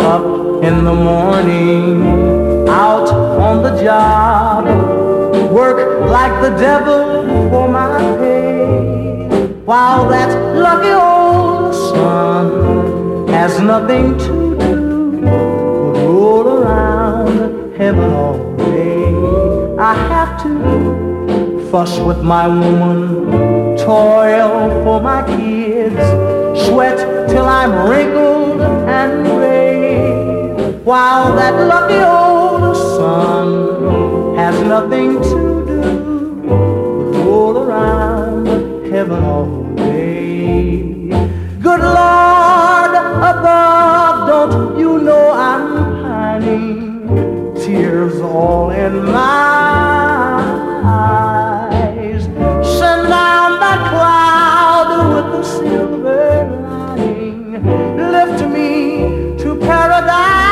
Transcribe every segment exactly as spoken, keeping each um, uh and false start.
up in the morning, out on the job, work like the devil for my pay, while that lucky old sun has nothing to do but roll around heaven all day. I have to fuss with my woman, toil for my kids, sweat till I'm wrinkled and gray, while that lucky old sun has nothing to do but roll around heaven all day. Good Lord above, don't you know I'm pining, tears all in my eyes. Send down that cloud with the silver lining, lift me to paradise.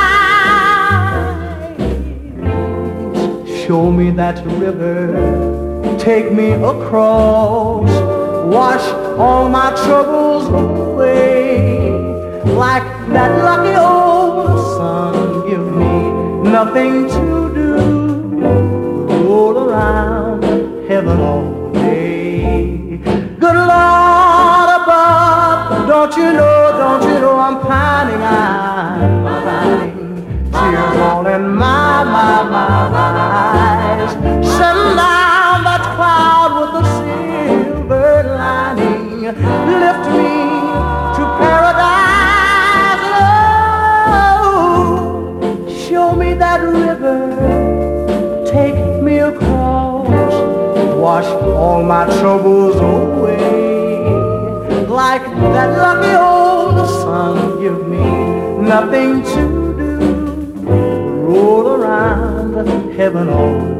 Show me that river, take me across, wash all my troubles away, like that lucky old sun. Give me nothing to do, roll around heaven all day. Good Lord above, don't you know, don't you know I'm pining, I'm pining, tears all in my, my, my, my eyes. Send down that cloud with the silver lining, lift me to paradise. Oh, show me that river, take me across, wash all my troubles away, like that lucky old sun. Give me nothing to do, roll around heaven all